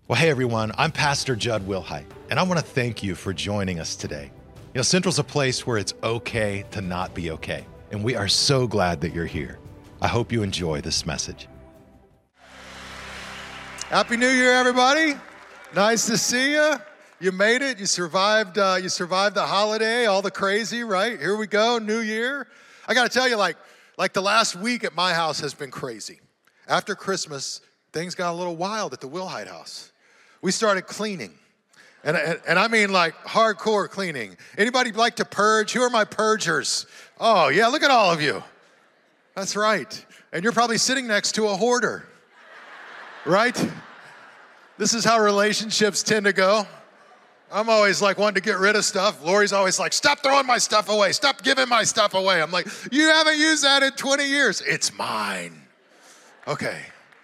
Well, hey everyone, I'm Pastor Judd Wilhite, and I want to thank you for joining us today. You know, Central's a place where it's okay to not be okay, and we are so glad that you're here. I hope you enjoy this message. Happy New Year, everybody. Nice to see you. You made it. You survived the holiday, all the crazy, right? Here we go, New Year. I got to tell you, like the last week at my house has been crazy. After Christmas, things got a little wild at the Wilhite house. We started cleaning, and I mean like hardcore cleaning. Anybody like to purge? Who are my purgers? Oh yeah, look at all of you. That's right. And you're probably sitting next to a hoarder, right? This is how relationships tend to go. I'm always like wanting to get rid of stuff. Lori's always like, stop throwing my stuff away. Stop giving my stuff away. I'm like, you haven't used that in 20 years. It's mine. Okay.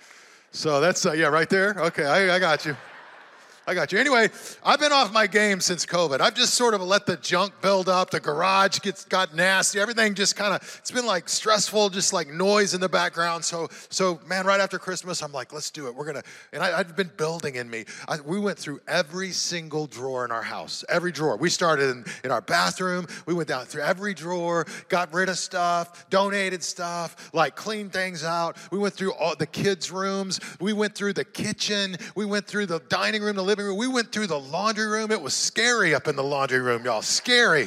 So that's, right there. Okay, I got you. Anyway, I've been off my game since COVID. I've just sort of let the junk build up. The garage got nasty. Everything just kind of, it's been like stressful, just like noise in the background. So man, right after Christmas, I'm like, let's do it. I've been building in me. We went through every single drawer in our house, every drawer. We started in our bathroom. We went down through every drawer, got rid of stuff, donated stuff, like cleaned things out. We went through all the kids' rooms. We went through the kitchen. We went through the dining room, the living room. We went through the laundry room. It was scary up in the laundry room, y'all. Scary.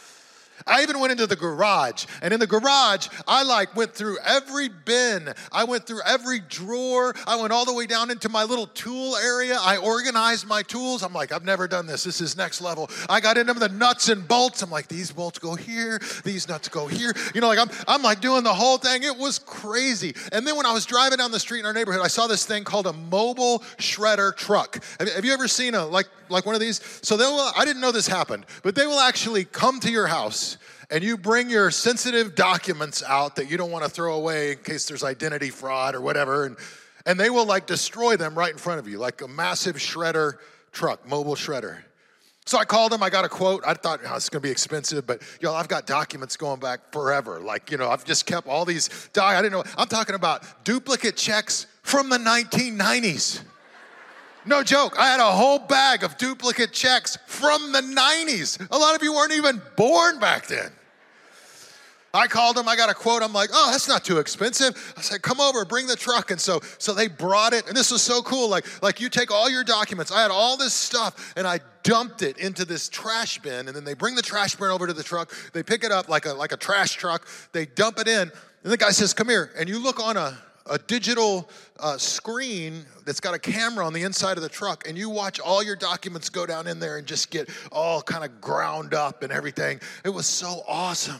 I even went into the garage, and in the garage, I went through every bin. I went through every drawer. I went all the way down into my little tool area. I organized my tools. I'm like, I've never done this. This is next level. I got into the nuts and bolts. I'm like, these bolts go here. These nuts go here. You know, I'm like doing the whole thing. It was crazy. And then when I was driving down the street in our neighborhood, I saw this thing called a mobile shredder truck. Have you ever seen like one of these? So I didn't know this happened, but they will actually come to your house and you bring your sensitive documents out that you don't want to throw away in case there's identity fraud or whatever, and they will destroy them right in front of you, like a massive shredder truck, mobile shredder. So I called them, I got a quote. I thought, it's going to be expensive, but y'all, I've got documents going back forever. I've just kept all these, I didn't know, I'm talking about duplicate checks from the 1990s. No joke. I had a whole bag of duplicate checks from the 90s. A lot of you weren't even born back then. I called them. I got a quote. I'm like, oh, that's not too expensive. I said, come over, bring the truck. And so they brought it. And this was so cool. Like you take all your documents. I had all this stuff, and I dumped it into this trash bin. And then they bring the trash bin over to the truck. They pick it up like a trash truck. They dump it in. And the guy says, come here. And you look on a digital screen that's got a camera on the inside of the truck, and you watch all your documents go down in there and just get all kind of ground up and everything. It was so awesome.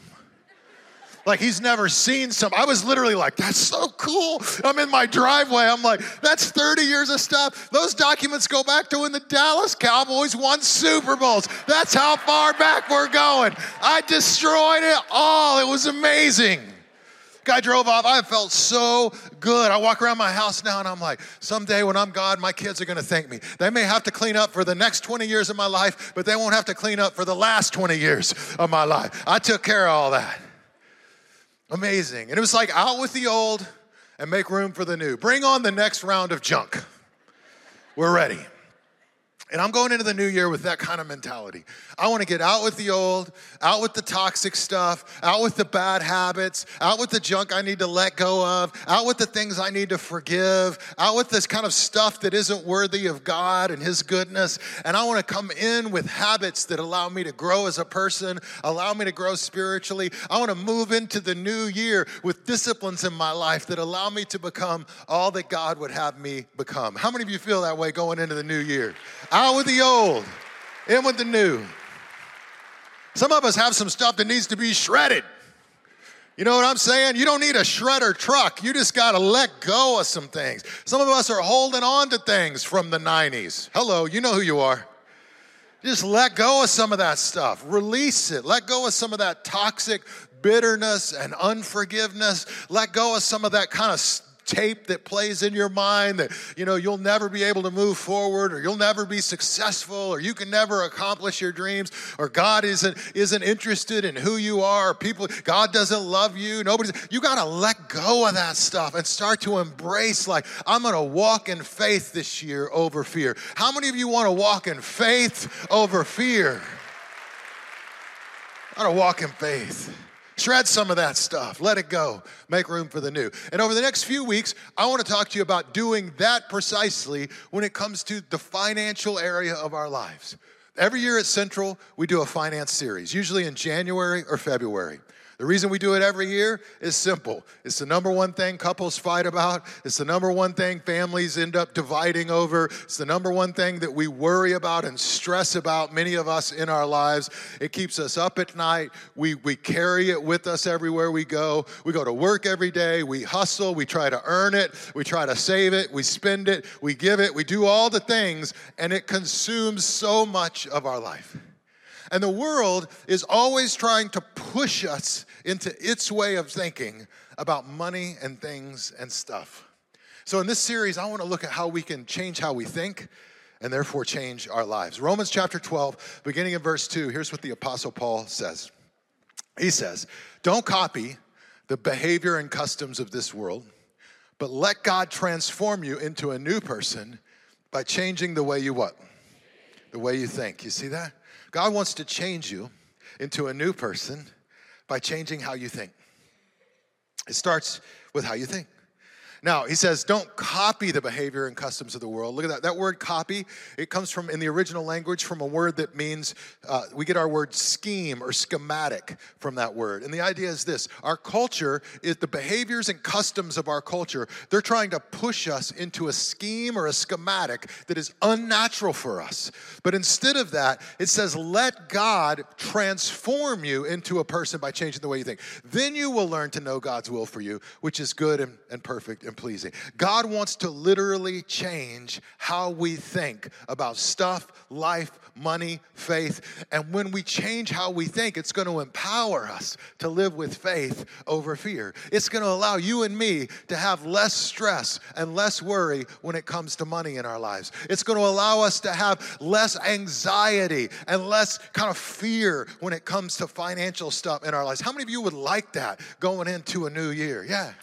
Like he's never seen I was literally like, that's so cool. I'm in my driveway. I'm like, that's 30 years of stuff. Those documents go back to when the Dallas Cowboys won Super Bowls. That's how far back we're going. I destroyed it all. It was amazing. Guy drove off. I felt so good. I walk around my house now and I'm like, someday when I'm God, my kids are going to thank me. They may have to clean up for the next 20 years of my life, but they won't have to clean up for the last 20 years of my life. I took care of all that. Amazing. And it was like out with the old and make room for the new. Bring on the next round of junk. We're ready. And I'm going into the new year with that kind of mentality. I want to get out with the old, out with the toxic stuff, out with the bad habits, out with the junk I need to let go of, out with the things I need to forgive, out with this kind of stuff that isn't worthy of God and His goodness. And I want to come in with habits that allow me to grow as a person, allow me to grow spiritually. I want to move into the new year with disciplines in my life that allow me to become all that God would have me become. How many of you feel that way going into the new year? Out with the old, in with the new. Some of us have some stuff that needs to be shredded. You know what I'm saying? You don't need a shredder truck. You just got to let go of some things. Some of us are holding on to things from the 90s. Hello, you know who you are. Just let go of some of that stuff. Release it. Let go of some of that toxic bitterness and unforgiveness. Let go of some of that kind of tape that plays in your mind that, you'll never be able to move forward, or you'll never be successful, or you can never accomplish your dreams, or God isn't interested in who you are, or God doesn't love you. You got to let go of that stuff and start to embrace, like, I'm going to walk in faith this year over fear. How many of you want to walk in faith over fear? I want to walk in faith. Shred some of that stuff. Let it go. Make room for the new. And over the next few weeks, I want to talk to you about doing that precisely when it comes to the financial area of our lives. Every year at Central, we do a finance series, usually in January or February. The reason we do it every year is simple. It's the number one thing couples fight about. It's the number one thing families end up dividing over. It's the number one thing that we worry about and stress about, many of us in our lives. It keeps us up at night. We carry it with us everywhere we go. We go to work every day. We hustle. We try to earn it. We try to save it. We spend it. We give it. We do all the things, and it consumes so much of our life. And the world is always trying to push us into its way of thinking about money and things and stuff. So in this series, I want to look at how we can change how we think and therefore change our lives. Romans chapter 12, beginning in verse 2, here's what the Apostle Paul says. He says, don't copy the behavior and customs of this world, but let God transform you into a new person by changing the way you what? The way you think. You see that? God wants to change you into a new person by changing how you think. It starts with how you think. Now, he says, don't copy the behavior and customs of the world. Look at that. That word copy, it comes from, in the original language, from a word that means, we get our word scheme or schematic from that word. And the idea is this. Our culture, is the behaviors and customs of our culture, they're trying to push us into a scheme or a schematic that is unnatural for us. But instead of that, it says, let God transform you into a person by changing the way you think. Then you will learn to know God's will for you, which is good and perfect and pleasing. God wants to literally change how we think about stuff, life, money, faith. And when we change how we think, it's going to empower us to live with faith over fear. It's going to allow you and me to have less stress and less worry when it comes to money in our lives. It's going to allow us to have less anxiety and less kind of fear when it comes to financial stuff in our lives. How many of you would like that going into a new year? Yeah.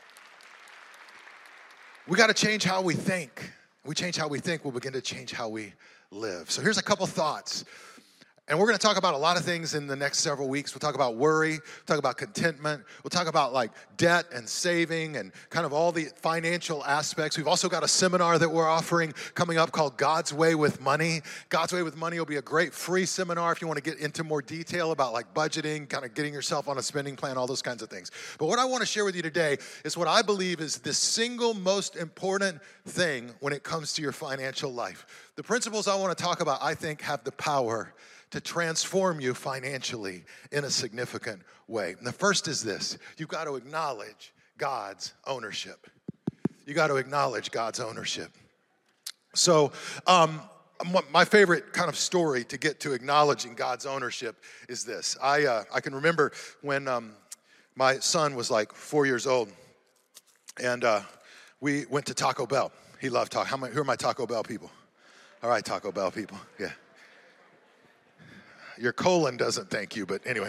We got to change how we think. We change how we think, we'll begin to change how we live. So here's a couple thoughts. And we're going to talk about a lot of things in the next several weeks. We'll talk about worry, we'll talk about contentment, we'll talk about like debt and saving and kind of all the financial aspects. We've also got a seminar that we're offering coming up called God's Way with Money. God's Way with Money will be a great free seminar if you want to get into more detail about like budgeting, kind of getting yourself on a spending plan, all those kinds of things. But what I want to share with you today is what I believe is the single most important thing when it comes to your financial life. The principles I want to talk about, I think, have the power to transform you financially in a significant way. And the first is this. You've got to acknowledge God's ownership. You got to acknowledge God's ownership. So my favorite kind of story to get to acknowledging God's ownership is this. I can remember when my son was like 4 years old, and we went to Taco Bell. He loved Taco. Who are my Taco Bell people? All right, Taco Bell people. Yeah. Your colon doesn't thank you, but anyway.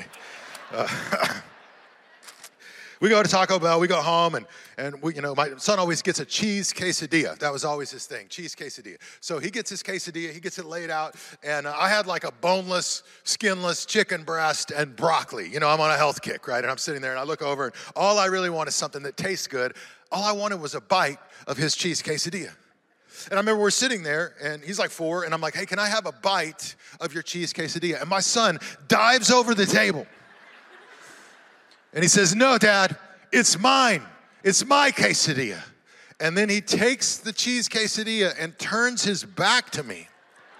We go to Taco Bell, we go home, and we, my son always gets a cheese quesadilla. That was always his thing, cheese quesadilla. So he gets his quesadilla, he gets it laid out, and I had like a boneless, skinless chicken breast and broccoli. I'm on a health kick, right? And I'm sitting there, and I look over, and all I really want is something that tastes good. All I wanted was a bite of his cheese quesadilla. And I remember we're sitting there, and he's like 4, and I'm like, hey, can I have a bite of your cheese quesadilla? And my son dives over the table. And he says, no, Dad, it's mine. It's my quesadilla. And then he takes the cheese quesadilla and turns his back to me.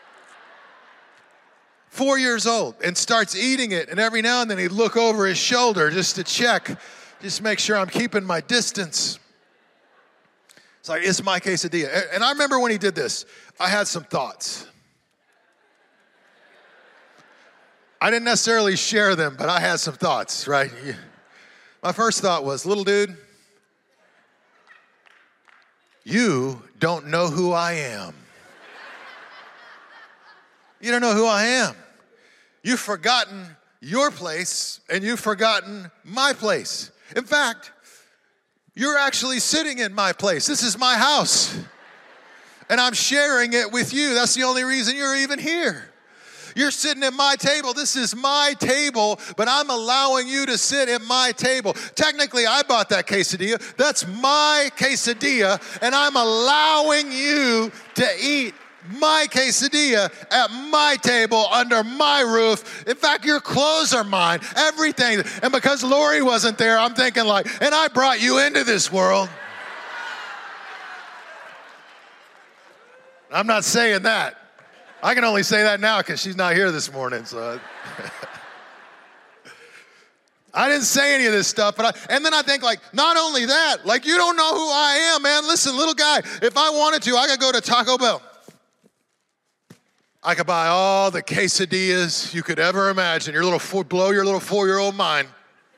4 years old, and starts eating it. And every now and then he'd look over his shoulder just to check, just make sure I'm keeping my distance. It's like, it's my quesadilla. And I remember when he did this, I had some thoughts. I didn't necessarily share them, but I had some thoughts, right? My first thought was, little dude, you don't know who I am. You don't know who I am. You've forgotten your place and you've forgotten my place. In fact, you're actually sitting in my place. This is my house. And I'm sharing it with you. That's the only reason you're even here. You're sitting at my table. This is my table, but I'm allowing you to sit at my table. Technically, I bought that quesadilla. That's my quesadilla, and I'm allowing you to eat my quesadilla at my table under my roof. In fact, your clothes are mine, everything. And because Lori wasn't there, I'm thinking like, and I brought you into this world. I'm not saying that. I can only say that now because she's not here this morning. So I didn't say any of this stuff, and then I think like, not only that, like you don't know who I am, man. Listen, little guy, if I wanted to, I could go to Taco Bell. I could buy all the quesadillas you could ever imagine. Blow your little 4-year-old mind.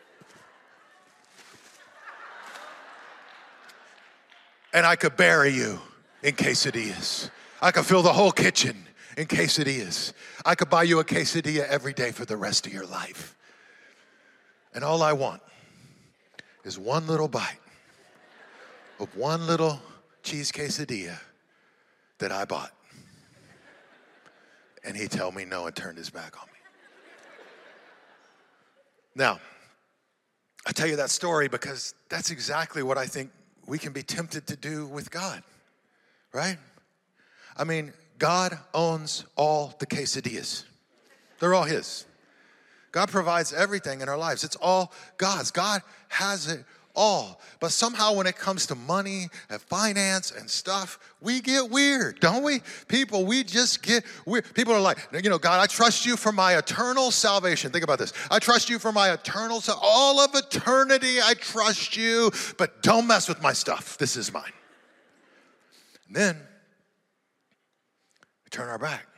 And I could bury you in quesadillas. I could fill the whole kitchen in quesadillas. I could buy you a quesadilla every day for the rest of your life. And all I want is one little bite of one little cheese quesadilla that I bought. And he'd tell me no and turned his back on me. Now, I tell you that story because that's exactly what I think we can be tempted to do with God, right? I mean, God owns all the quesadillas. They're all his. God provides everything in our lives. It's all God's. God has it all. But somehow when it comes to money and finance and stuff, we get weird, don't we? People, we just get weird. People are like, God, I trust you for my eternal salvation. Think about this. I trust you for my eternal salvation. All of eternity, I trust you, but don't mess with my stuff. This is mine. And then we turn our back.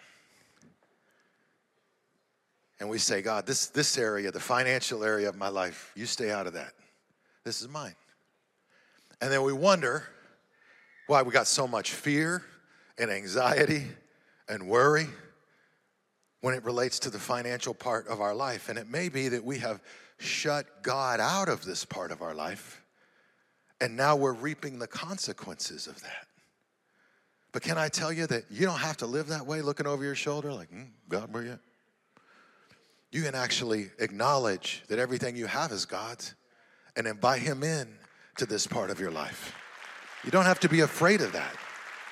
And we say, God, this area, the financial area of my life, you stay out of that. This is mine. And then we wonder why we got so much fear and anxiety and worry when it relates to the financial part of our life. And it may be that we have shut God out of this part of our life, and now we're reaping the consequences of that. But can I tell you that you don't have to live that way, looking over your shoulder like, God, where you at? You can actually acknowledge that everything you have is God's and invite him in to this part of your life. You don't have to be afraid of that.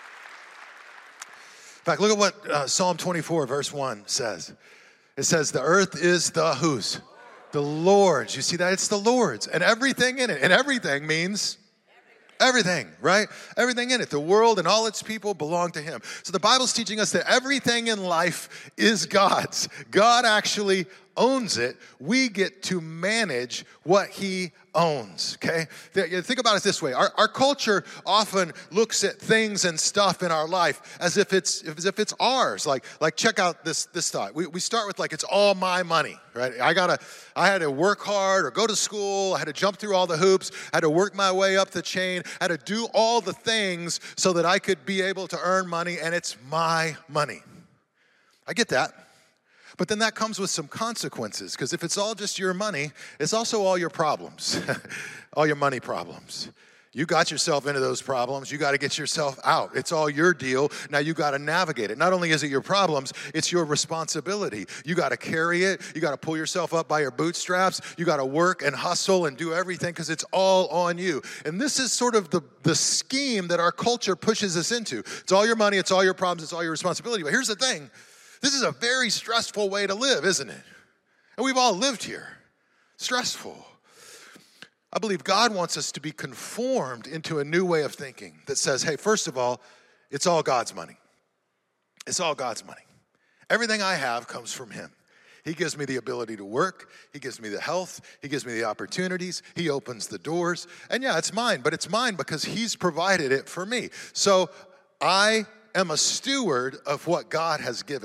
In fact, look at what Psalm 24 verse 1 says. It says, the earth is the whose? The Lord's. You see that? It's the Lord's and everything in it. And everything means everything, right? Everything in it. The world and all its people belong to him. So the Bible's teaching us that everything in life is God's. God actually owns it. We get to manage what he owns, okay? Think about it this way. Our culture often looks at things and stuff in our life as if it's ours. Like check out this thought. We start with like, it's all my money, right? I had to work hard or go to school. I had to jump through all the hoops. I had to work my way up the chain. I had to do all the things so that I could be able to earn money, and it's my money. I get that. But then that comes with some consequences, because if it's all just your money, it's also all your problems, all your money problems. You got yourself into those problems. You got to get yourself out. It's all your deal. Now you got to navigate it. Not only is it your problems, it's your responsibility. You got to carry it. You got to pull yourself up by your bootstraps. You got to work and hustle and do everything because it's all on you. And this is sort of the scheme that our culture pushes us into. It's all your money. It's all your problems. It's all your responsibility. But here's the thing. This is a very stressful way to live, isn't it? And we've all lived here. Stressful. I believe God wants us to be conformed into a new way of thinking that says, hey, first of all, it's all God's money. It's all God's money. Everything I have comes from him. He gives me the ability to work. He gives me the health. He gives me the opportunities. He opens the doors. And yeah, it's mine, but it's mine because he's provided it for me. So I am a steward of what God has given me.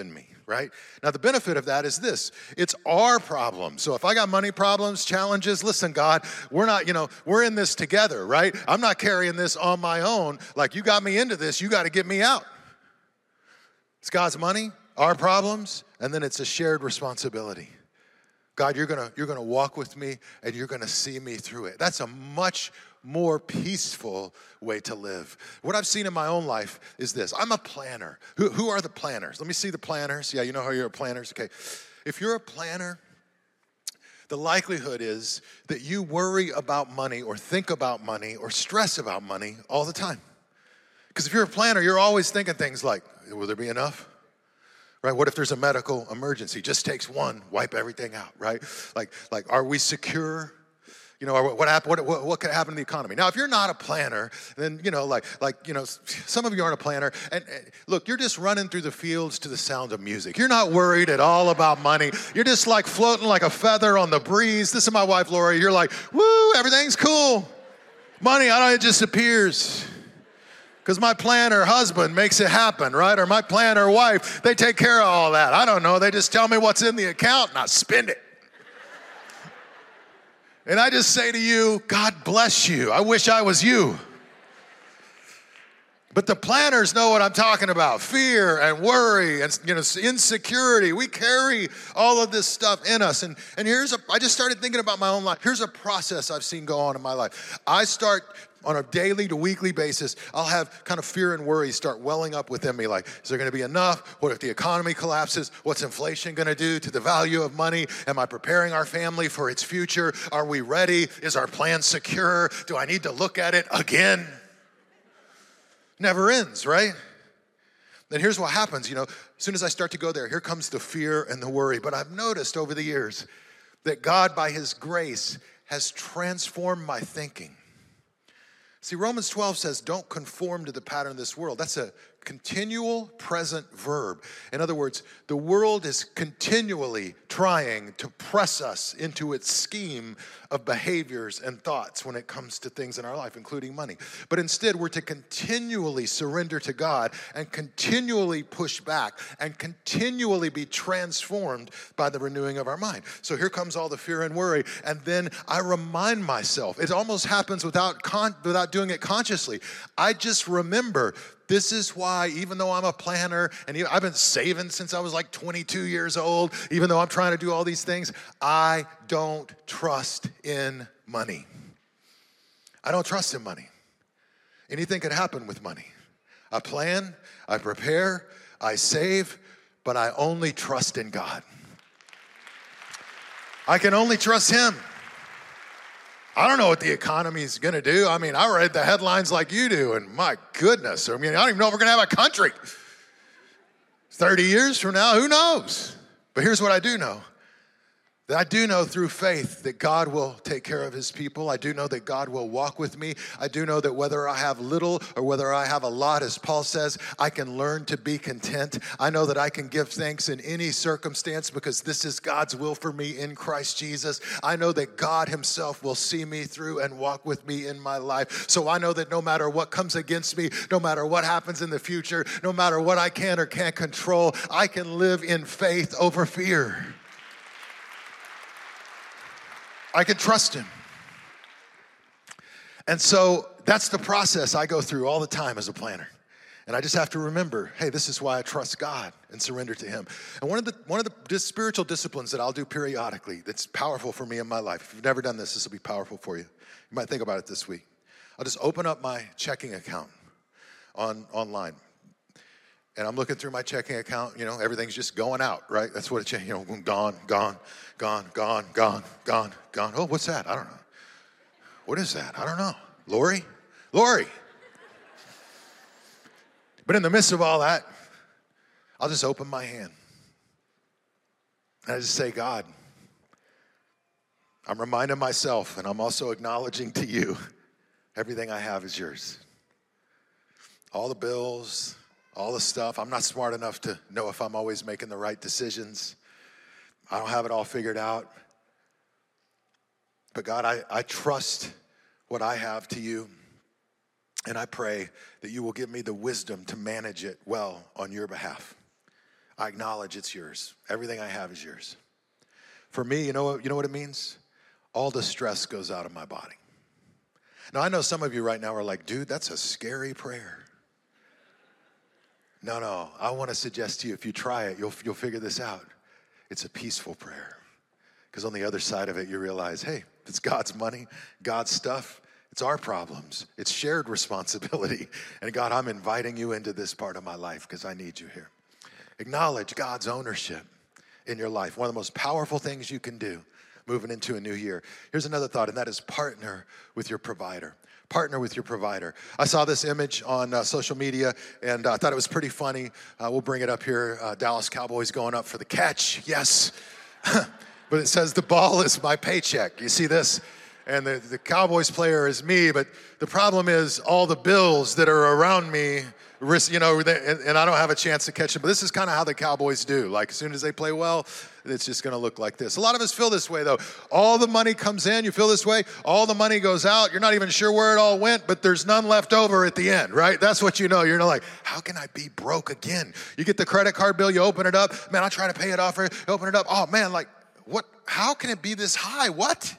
right? Now, the benefit of that is this. It's our problem. So if I got money problems, challenges, listen, God, we're not, we're in this together, right? I'm not carrying this on my own. Like, you got me into this, you got to get me out. It's God's money, our problems, and then it's a shared responsibility. God, you're gonna walk with me and you're gonna see me through it. That's a much more peaceful way to live. What I've seen in my own life is this. I'm a planner. Who are the planners? Let me see the planners. Yeah, you know how you're planners? Okay. If you're a planner, the likelihood is that you worry about money or think about money or stress about money all the time. Because if you're a planner, you're always thinking things like, will there be enough? Right? What if there's a medical emergency? Just takes one, wipe everything out, right? Like, are we secure? What could happen to the economy? Now, if you're not a planner, then, some of you aren't a planner. And look, you're just running through the fields to the sound of music. You're not worried at all about money. You're just like floating like a feather on the breeze. This is my wife, Lori. You're like, woo, everything's cool. Money, it just appears. Because my planner husband makes it happen, right? Or my planner wife, they take care of all that. I don't know. They just tell me what's in the account and I spend it. And I just say to you, God bless you. I wish I was you. But the planners know what I'm talking about. Fear and worry and insecurity. We carry all of this stuff in us. And I just started thinking about my own life. Here's a process I've seen go on in my life. I start on a daily to weekly basis, I'll have kind of fear and worry start welling up within me. Like, is there going to be enough? What if the economy collapses? What's inflation going to do to the value of money? Am I preparing our family for its future? Are we ready? Is our plan secure? Do I need to look at it again? Never ends, right? Then here's what happens, as soon as I start to go there, here comes the fear and the worry. But I've noticed over the years that God, by his grace, has transformed my thinking. See, Romans 12 says, don't conform to the pattern of this world. That's a continual present verb. In other words, the world is continually trying to press us into its scheme of behaviors and thoughts when it comes to things in our life, including money. But instead, we're to continually surrender to God and continually push back and continually be transformed by the renewing of our mind. So here comes all the fear and worry. And then I remind myself, it almost happens without doing it consciously. I just remember, this is why, even though I'm a planner and I've been saving since I was like 22 years old, even though I'm trying to do all these things, I don't trust in money. I don't trust in money. Anything can happen with money. I plan, I prepare, I save, but I only trust in God. I can only trust him. I don't know what the economy is going to do. I read the headlines like you do, and my goodness. I don't even know if we're going to have a country. 30 years from now, who knows? But here's what I do know. That I do know through faith that God will take care of his people. I do know that God will walk with me. I do know that whether I have little or whether I have a lot, as Paul says, I can learn to be content. I know that I can give thanks in any circumstance because this is God's will for me in Christ Jesus. I know that God himself will see me through and walk with me in my life. So I know that no matter what comes against me, no matter what happens in the future, no matter what I can or can't control, I can live in faith over fear. I can trust him. And so that's the process I go through all the time as a planner. And I just have to remember, hey, this is why I trust God and surrender to him. And one of the spiritual disciplines that I'll do periodically that's powerful for me in my life, if you've never done this will be powerful for you. You might think about it this week. I'll just open up my checking account online. And I'm looking through my checking account, everything's just going out, right? That's what it's, gone. Oh, what's that? I don't know. What is that? I don't know. Lori. But in the midst of all that, I'll just open my hand. And I just say, God, I'm reminding myself, and I'm also acknowledging to you, everything I have is yours. All the bills, all the stuff. I'm not smart enough to know if I'm always making the right decisions. I don't have it all figured out. But God, I trust what I have to you. And I pray that you will give me the wisdom to manage it well on your behalf. I acknowledge it's yours. Everything I have is yours. For me, you know what it means? All the stress goes out of my body. Now, I know some of you right now are like, dude, that's a scary prayer. No, I want to suggest to you, if you try it, you'll figure this out. It's a peaceful prayer. Because on the other side of it, you realize, hey, it's God's money, God's stuff. It's our problems. It's shared responsibility. And God, I'm inviting you into this part of my life because I need you here. Acknowledge God's ownership in your life. One of the most powerful things you can do moving into a new year. Here's another thought, and that is partner with your provider. Partner with your provider. I saw this image on social media, and I thought it was pretty funny. We'll bring it up here. Dallas Cowboys going up for the catch. Yes. But it says, the ball is my paycheck. You see this? And the Cowboys player is me, but the problem is all the bills that are around me, and I don't have a chance to catch them. But this is kind of how the Cowboys do. Like, as soon as they play well, it's just going to look like this. A lot of us feel this way, though. All the money comes in. You feel this way. All the money goes out. You're not even sure where it all went, but there's none left over at the end, right? That's what you know. You're like, how can I be broke again? You get the credit card bill. You open it up. Man, I'll try to pay it off. Open it up. Oh, man, like, what? How can it be this high? What?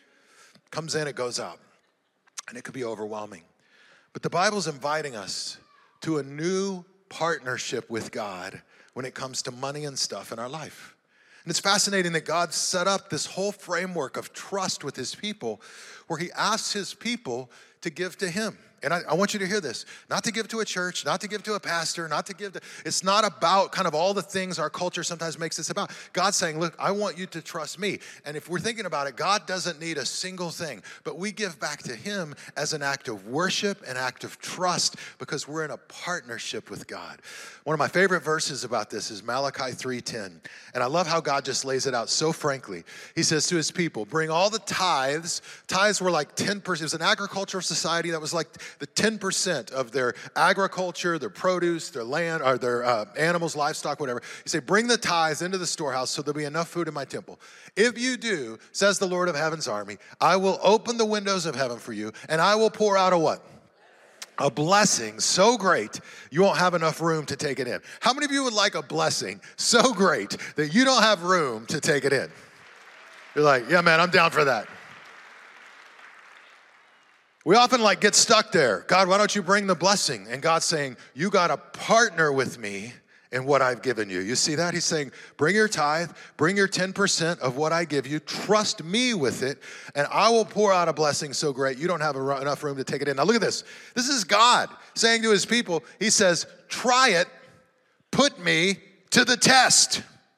Comes in, it goes out. And it could be overwhelming. But the Bible's inviting us to a new partnership with God when it comes to money and stuff in our life. And it's fascinating that God set up this whole framework of trust with his people where he asks his people to give to him. And I want you to hear this. Not to give to a church, not to give to a pastor, not to give to, it's not about kind of all the things our culture sometimes makes this about. God's saying, look, I want you to trust me. And if we're thinking about it, God doesn't need a single thing, but we give back to him as an act of worship, an act of trust, because we're in a partnership with God. One of my favorite verses about this is Malachi 3:10. And I love how God just lays it out so frankly. He says to his people, bring all the tithes. Tithes were like 10%. It was an agricultural society that was like the 10% of their agriculture, their produce, their land, or their animals, livestock, whatever. You say, bring the tithes into the storehouse so there'll be enough food in my temple. If you do, says the Lord of heaven's army, I will open the windows of heaven for you, and I will pour out a what? A blessing so great you won't have enough room to take it in. How many of you would like a blessing so great that you don't have room to take it in? You're like, yeah, man, I'm down for that. We often get stuck there. God, why don't you bring the blessing? And God's saying, you got to partner with me in what I've given you. You see that? He's saying, bring your tithe, bring your 10% of what I give you, trust me with it, and I will pour out a blessing so great you don't have enough room to take it in. Now look at this. This is God saying to his people, he says, try it, put me to the test.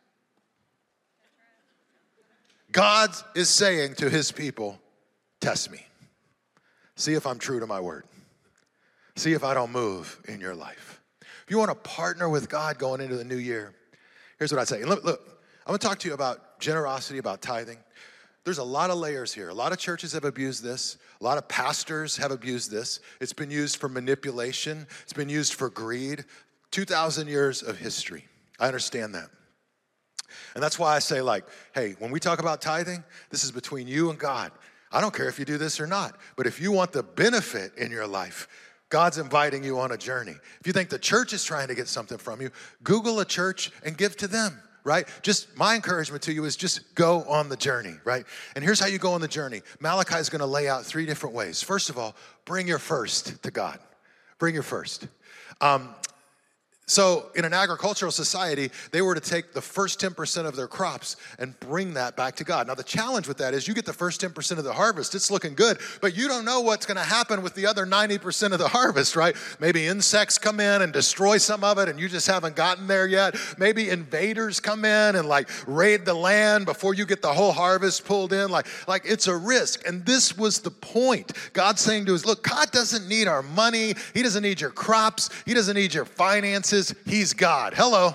God is saying to his people, test me. See if I'm true to my word. See if I don't move in your life. If you want to partner with God going into the new year, here's what I'd say. Look, I'm going to talk to you about generosity, about tithing. There's a lot of layers here. A lot of churches have abused this. A lot of pastors have abused this. It's been used for manipulation. It's been used for greed. 2,000 years of history. I understand that. And that's why I say hey, when we talk about tithing, this is between you and God. I don't care if you do this or not, but if you want the benefit in your life, God's inviting you on a journey. If you think the church is trying to get something from you, Google a church and give to them, right? Just my encouragement to you is just go on the journey, right? And here's how you go on the journey. Malachi is going to lay out 3 different ways. First of all, bring your first to God. Bring your first. So in an agricultural society, they were to take the first 10% of their crops and bring that back to God. Now the challenge with that is you get the first 10% of the harvest, it's looking good, but you don't know what's going to happen with the other 90% of the harvest, right? Maybe insects come in and destroy some of it and you just haven't gotten there yet. Maybe invaders come in and raid the land before you get the whole harvest pulled in. Like it's a risk. And this was the point. God's saying to us, look, God doesn't need our money. He doesn't need your crops. He doesn't need your finances. He's God. Hello.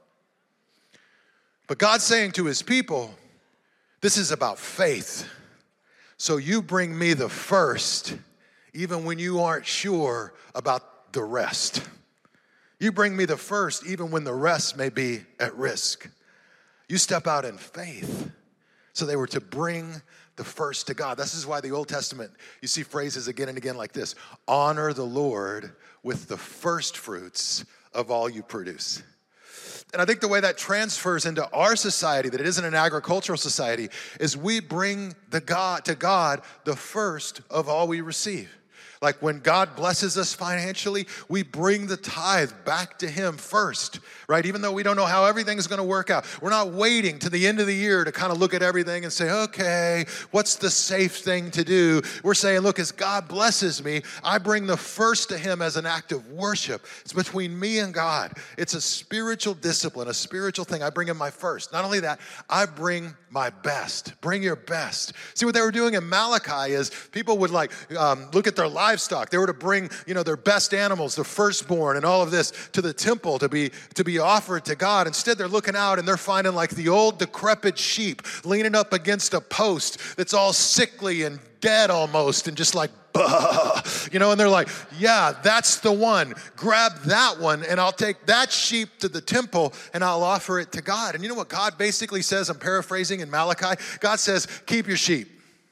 But God's saying to his people, this is about faith. So you bring me the first, even when you aren't sure about the rest. You bring me the first, even when the rest may be at risk. You step out in faith. So they were to bring the first to God. This is why the Old Testament, you see phrases again and again like this. Honor the Lord with the first fruits of all you produce. And I think the way that transfers into our society, that it isn't an agricultural society, is we bring to God the first of all we receive. Like when God blesses us financially, we bring the tithe back to him first, right? Even though we don't know how everything's going to work out. We're not waiting to the end of the year to kind of look at everything and say, okay, what's the safe thing to do? We're saying, look, as God blesses me, I bring the first to him as an act of worship. It's between me and God. It's a spiritual discipline, a spiritual thing. I bring him my first. Not only that, I bring my best. Bring your best. See, what they were doing in Malachi is people would look at their livestock. They were to bring, their best animals, the firstborn and all of this to the temple to be offered to God. Instead, they're looking out and they're finding like the old decrepit sheep leaning up against a post that's all sickly and dead almost and just like, and they're like, yeah, that's the one. Grab that one and I'll take that sheep to the temple and I'll offer it to God. And you know what God basically says? I'm paraphrasing in Malachi. God says, keep your sheep.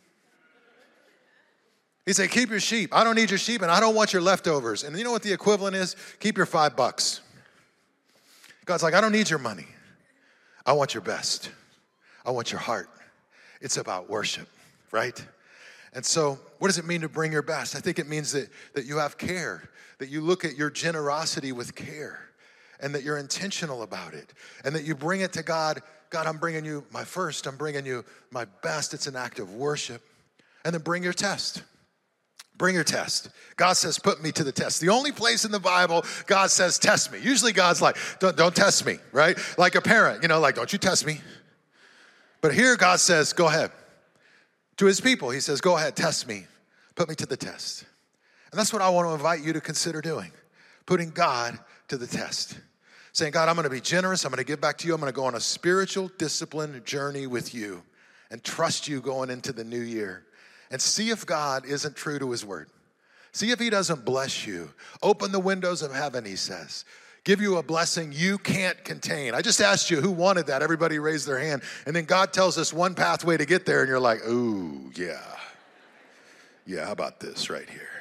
He said, keep your sheep. I don't need your sheep and I don't want your leftovers. And you know what the equivalent is? Keep your $5. God's like, I don't need your money. I want your best. I want your heart. It's about worship, right? And so what does it mean to bring your best? I think it means that you have care, that you look at your generosity with care, and that you're intentional about it, and that you bring it to God. God, I'm bringing you my first. I'm bringing you my best. It's an act of worship. And then bring your test. Bring your test. God says, put me to the test. The only place in the Bible God says, test me. Usually God's like, don't test me, right? Like a parent, don't you test me. But here God says, go ahead. To his people, he says, go ahead, test me. Put me to the test. And that's what I want to invite you to consider doing. Putting God to the test. Saying, God, I'm going to be generous. I'm going to give back to you. I'm going to go on a spiritual discipline journey with you and trust you going into the new year. And see if God isn't true to his word. See if he doesn't bless you. Open the windows of heaven, he says. Give you a blessing you can't contain. I just asked you who wanted that. Everybody raised their hand. And then God tells us one pathway to get there. And you're like, ooh, yeah. Yeah, how about this right here?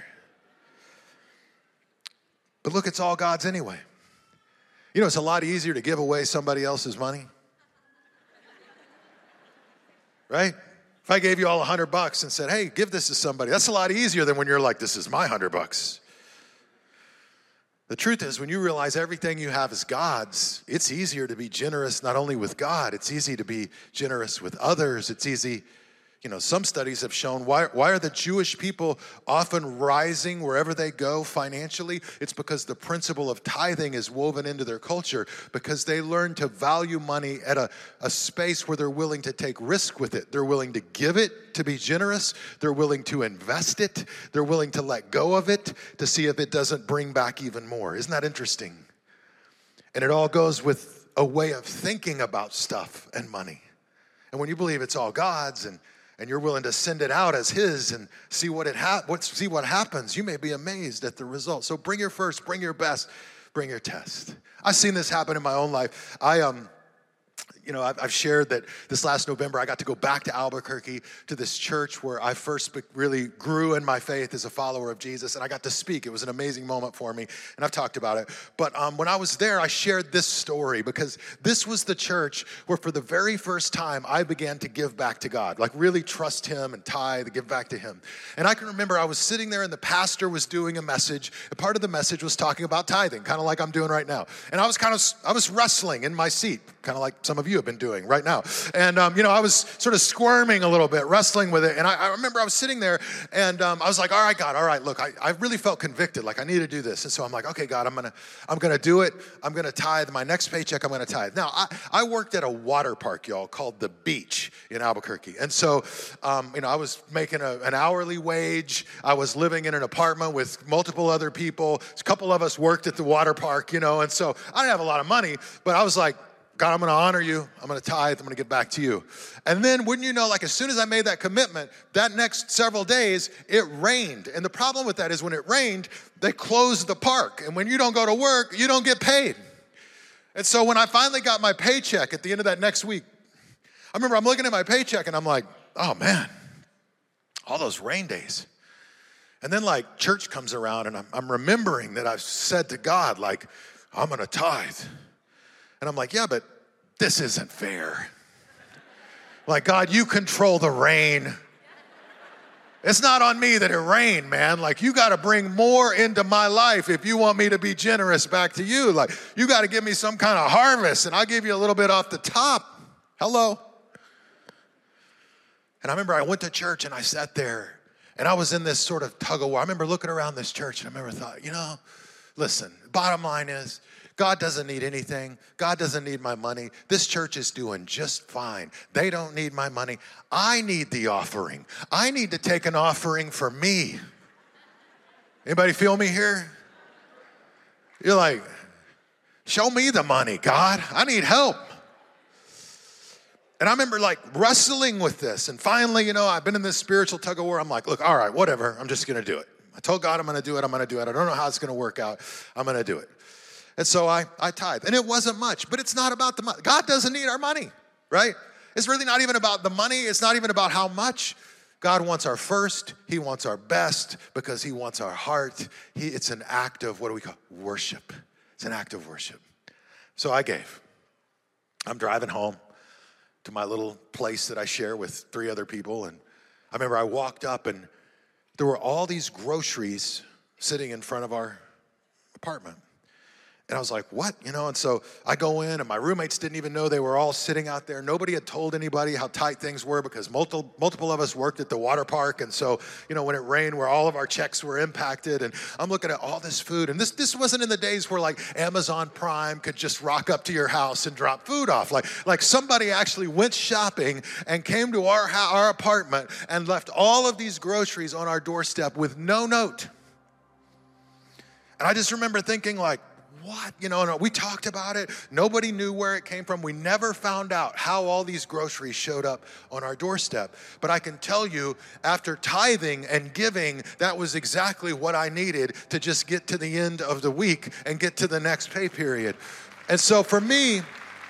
But look, it's all God's anyway. It's a lot easier to give away somebody else's money. Right? If I gave you all $100 and said, hey, give this to somebody, that's a lot easier than when you're like, this is my $100. The truth is, when you realize everything you have is God's, it's easier to be generous not only with God, it's easy to be generous with others. It's easy, some studies have shown why are the Jewish people often rising wherever they go financially? It's because the principle of tithing is woven into their culture, because they learn to value money at a space where they're willing to take risk with it. They're willing to give it, to be generous. They're willing to invest it. They're willing to let go of it to see if it doesn't bring back even more. Isn't that interesting? And it all goes with a way of thinking about stuff and money. And when you believe it's all God's and you're willing to send it out as his and see what happens, you may be amazed at the results. So bring your first, bring your best, bring your test. I've seen this happen in my own life. I've shared that this last November, I got to go back to Albuquerque to this church where I first really grew in my faith as a follower of Jesus, and I got to speak. It was an amazing moment for me, and I've talked about it. But when I was there, I shared this story because this was the church where for the very first time, I began to give back to God, like really trust him and tithe, give back to him. And I can remember I was sitting there and the pastor was doing a message. And part of the message was talking about tithing, kind of like I'm doing right now. And I was wrestling in my seat, kind of like some of you have been doing right now. And, I was sort of squirming a little bit, wrestling with it. And I remember I was sitting there and I was like, all right, God, all right, look, I really felt convicted. Like I need to do this. And so I'm like, okay, God, I'm going to do it. I'm going to tithe. My next paycheck, I'm going to tithe. Now, I worked at a water park, y'all, called The Beach in Albuquerque. And so, I was making an hourly wage. I was living in an apartment with multiple other people. A couple of us worked at the water park, and so I didn't have a lot of money, but I was like, God, I'm going to honor you. I'm going to tithe. I'm going to give back to you. And then, wouldn't you know, like as soon as I made that commitment, that next several days, it rained. And the problem with that is when it rained, they closed the park. And when you don't go to work, you don't get paid. And so when I finally got my paycheck at the end of that next week, I remember I'm looking at my paycheck and I'm like, oh man, all those rain days. And then like church comes around and I'm remembering that I've said to God, like, I'm going to tithe. And I'm like, yeah, but this isn't fair. Like, God, you control the rain. It's not on me that it rained, man. Like, you got to bring more into my life if you want me to be generous back to you. Like, you got to give me some kind of harvest, and I'll give you a little bit off the top. Hello. And I remember I went to church, and I sat there, and I was in this sort of tug of war. I remember looking around this church, and I remember thought, listen, bottom line is, God doesn't need anything. God doesn't need my money. This church is doing just fine. They don't need my money. I need the offering. I need to take an offering for me. Anybody feel me here? You're like, show me the money, God. I need help. And I remember like wrestling with this. And finally, I've been in this spiritual tug of war. I'm like, look, all right, whatever. I'm just going to do it. I told God I'm going to do it. I'm going to do it. I don't know how it's going to work out. I'm going to do it. And so I tithe. And it wasn't much, but it's not about the money. God doesn't need our money, right? It's really not even about the money. It's not even about how much. God wants our first. He wants our best because he wants our heart. It's an act of, what do we call it? Worship. It's an act of worship. So I gave. I'm driving home to my little place that I share with 3 other people. And I remember I walked up and there were all these groceries sitting in front of our apartment. And I was like, what? And so I go in, and my roommates didn't even know they were all sitting out there. Nobody had told anybody how tight things were because multiple of us worked at the water park. And so, when it rained, where all of our checks were impacted. And I'm looking at all this food. And this wasn't in the days where like Amazon Prime could just rock up to your house and drop food off. Like somebody actually went shopping and came to our apartment and left all of these groceries on our doorstep with no note. And I just remember thinking like, what? We talked about it. Nobody knew where it came from. We never found out how all these groceries showed up on our doorstep. But I can tell you, after tithing and giving, that was exactly what I needed to just get to the end of the week and get to the next pay period. And so for me,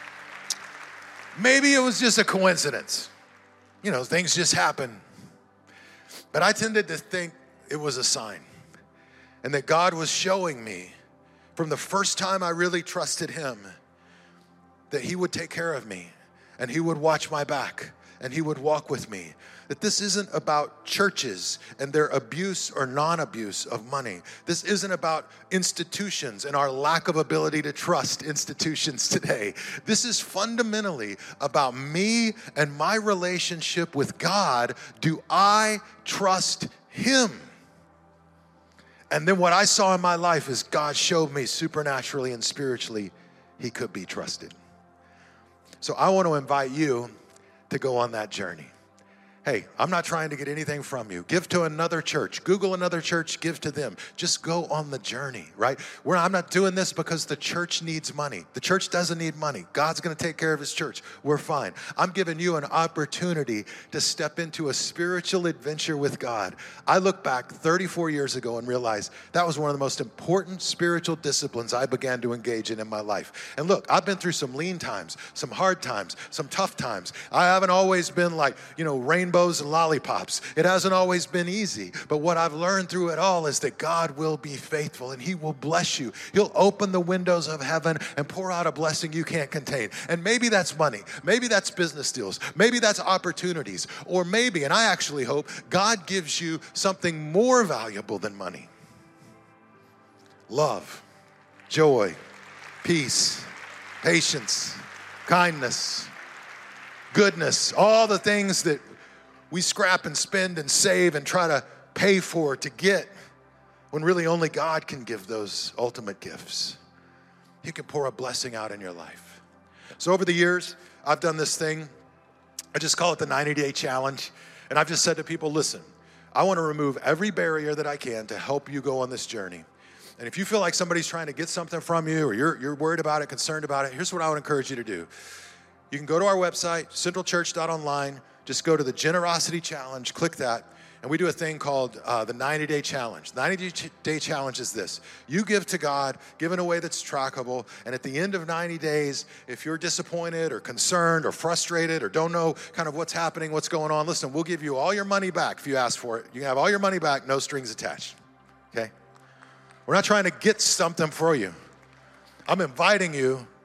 maybe it was just a coincidence. Things just happen. But I tended to think it was a sign. And that God was showing me from the first time I really trusted him, that he would take care of me and he would watch my back and he would walk with me. That this isn't about churches and their abuse or non-abuse of money. This isn't about institutions and our lack of ability to trust institutions today. This is fundamentally about me and my relationship with God. Do I trust him? And then what I saw in my life is God showed me supernaturally and spiritually he could be trusted. So I want to invite you to go on that journey. Hey, I'm not trying to get anything from you. Give to another church. Google another church, give to them. Just go on the journey, right? I'm not doing this because the church needs money. The church doesn't need money. God's going to take care of his church. We're fine. I'm giving you an opportunity to step into a spiritual adventure with God. I look back 34 years ago and realize that was one of the most important spiritual disciplines I began to engage in my life. And look, I've been through some lean times, some hard times, some tough times. I haven't always been like, rainbows and lollipops. It hasn't always been easy, but what I've learned through it all is that God will be faithful and he will bless you. He'll open the windows of heaven and pour out a blessing you can't contain. And maybe that's money. Maybe that's business deals. Maybe that's opportunities. Or maybe, and I actually hope, God gives you something more valuable than money. Love, joy, peace, patience, kindness, goodness, all the things that we scrap and spend and save and try to pay for to get, when really only God can give those ultimate gifts. He can pour a blessing out in your life. So over the years, I've done this thing. I just call it the 90-day challenge. And I've just said to people, listen, I want to remove every barrier that I can to help you go on this journey. And if you feel like somebody's trying to get something from you or you're worried about it, concerned about it, here's what I would encourage you to do. You can go to our website, centralchurch.online. Just go to the Generosity Challenge, click that, and we do a thing called the 90-day challenge. The 90-day challenge is this. You give to God, give in a way that's trackable, and at the end of 90 days, if you're disappointed or concerned or frustrated or don't know kind of what's happening, what's going on, listen, we'll give you all your money back if you ask for it. You can have all your money back, no strings attached, okay? We're not trying to get something for you. I'm inviting you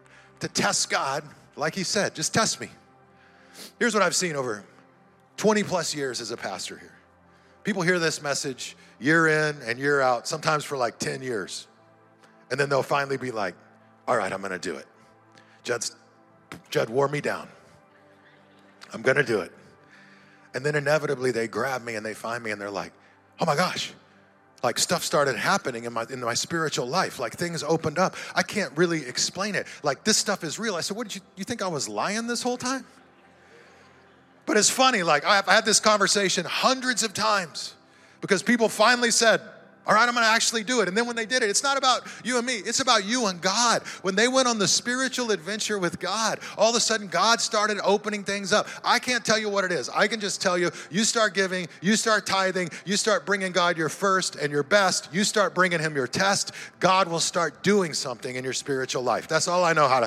to test God, like he said, just test me. Here's what I've seen over 20 plus years as a pastor here. People hear this message year in and year out, sometimes for like 10 years. And then they'll finally be like, all right, I'm gonna do it. Judd wore me down. I'm gonna do it. And then inevitably they grab me and they find me and they're like, oh my gosh, like stuff started happening in my spiritual life. Like things opened up. I can't really explain it. Like this stuff is real. I said, what did you think I was lying this whole time? But it's funny, like I've had this conversation hundreds of times because people finally said, all right, I'm gonna actually do it. And then when they did it, it's not about you and me, it's about you and God. When they went on the spiritual adventure with God, all of a sudden God started opening things up. I can't tell you what it is. I can just tell you, you start giving, you start tithing, you start bringing God your first and your best, you start bringing him your test, God will start doing something in your spiritual life. That's all I know how to.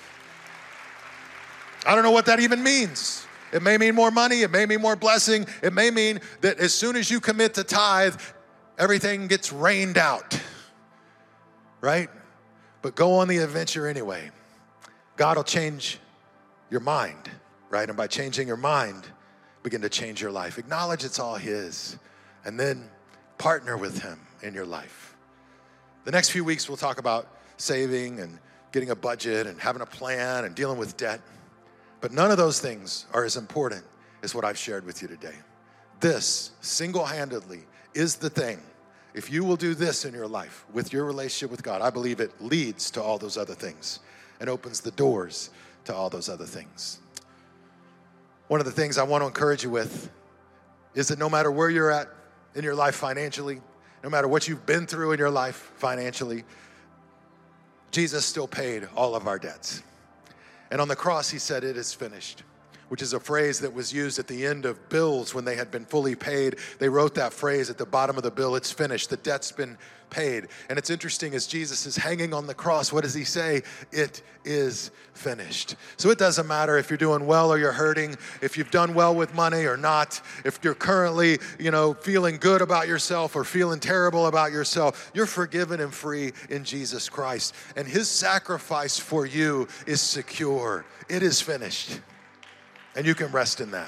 I don't know what that even means. It may mean more money. It may mean more blessing. It may mean that as soon as you commit to tithe, everything gets rained out, right? But go on the adventure anyway. God will change your mind, right? And by changing your mind, begin to change your life. Acknowledge it's all his, and then partner with him in your life. The next few weeks, we'll talk about saving and getting a budget and having a plan and dealing with debt. But none of those things are as important as what I've shared with you today. This single-handedly is the thing. If you will do this in your life with your relationship with God, I believe it leads to all those other things and opens the doors to all those other things. One of the things I want to encourage you with is that no matter where you're at in your life financially, no matter what you've been through in your life financially, Jesus still paid all of our debts. And on the cross, he said, it is finished, which is a phrase that was used at the end of bills when they had been fully paid. They wrote that phrase at the bottom of the bill, it's finished, the debt's been paid. And it's interesting, as Jesus is hanging on the cross, what does he say? It is finished. So it doesn't matter if you're doing well or you're hurting, if you've done well with money or not, if you're currently, feeling good about yourself or feeling terrible about yourself, you're forgiven and free in Jesus Christ. And his sacrifice for you is secure. It is finished. And you can rest in that.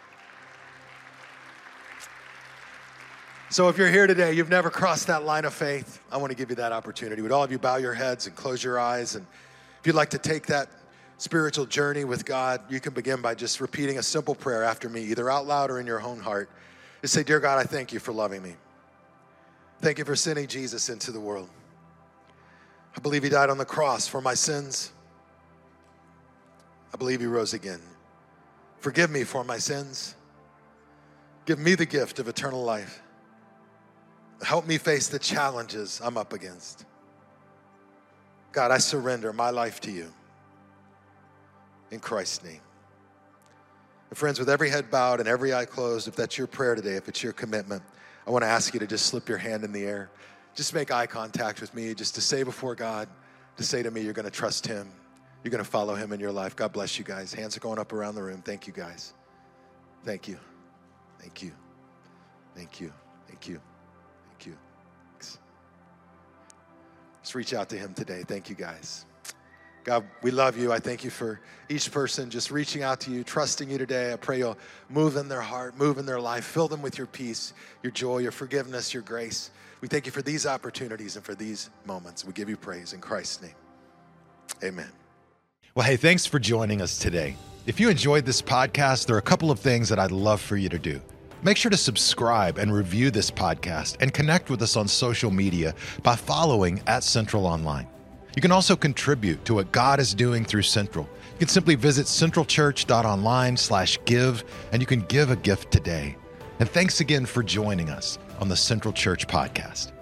So if you're here today, you've never crossed that line of faith, I want to give you that opportunity. Would all of you bow your heads and close your eyes? And if you'd like to take that spiritual journey with God, you can begin by just repeating a simple prayer after me, either out loud or in your own heart. Just say, dear God, I thank you for loving me. Thank you for sending Jesus into the world. I believe he died on the cross for my sins. I believe he rose again. Forgive me for my sins. Give me the gift of eternal life. Help me face the challenges I'm up against. God, I surrender my life to you. In Christ's name. And friends, with every head bowed and every eye closed, if that's your prayer today, if it's your commitment, I want to ask you to just slip your hand in the air. Just make eye contact with me, just to say before God, to say to me, you're going to trust him. You're going to follow him in your life. God bless you guys. Hands are going up around the room. Thank you, guys. Thank you. Thank you. Thank you. Thank you. Thank you. Thanks. Just reach out to him today. Thank you, guys. God, we love you. I thank you for each person just reaching out to you, trusting you today. I pray you'll move in their heart, move in their life, fill them with your peace, your joy, your forgiveness, your grace. We thank you for these opportunities and for these moments. We give you praise in Christ's name. Amen. Well, hey, thanks for joining us today. If you enjoyed this podcast, there are a couple of things that I'd love for you to do. Make sure to subscribe and review this podcast and connect with us on social media by following @CentralOnline. You can also contribute to what God is doing through Central. You can simply visit centralchurch.online/give, and you can give a gift today. And thanks again for joining us on the Central Church Podcast.